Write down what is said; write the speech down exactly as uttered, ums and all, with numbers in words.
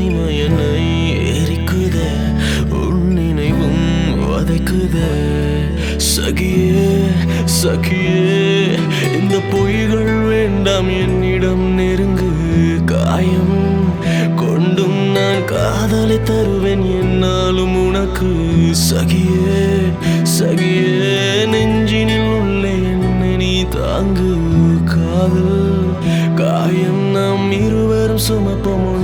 தனிமை என்னை எரிக்குதே, உன் நினைவும் வதைக்குதே. சகியே சகியே, இந்த பொய்கள் வேண்டாம், என்னிடம் நெருங்கு. காயம் கொண்டும் நான் காதலை தருவேன் என்னாலும் உனக்கு. சகியே சகியே, நெஞ்சினில் உள்ளே என்னை நீ தாங்கு. காதல் காயம் நாம் இருவரும் சுமப்போம்.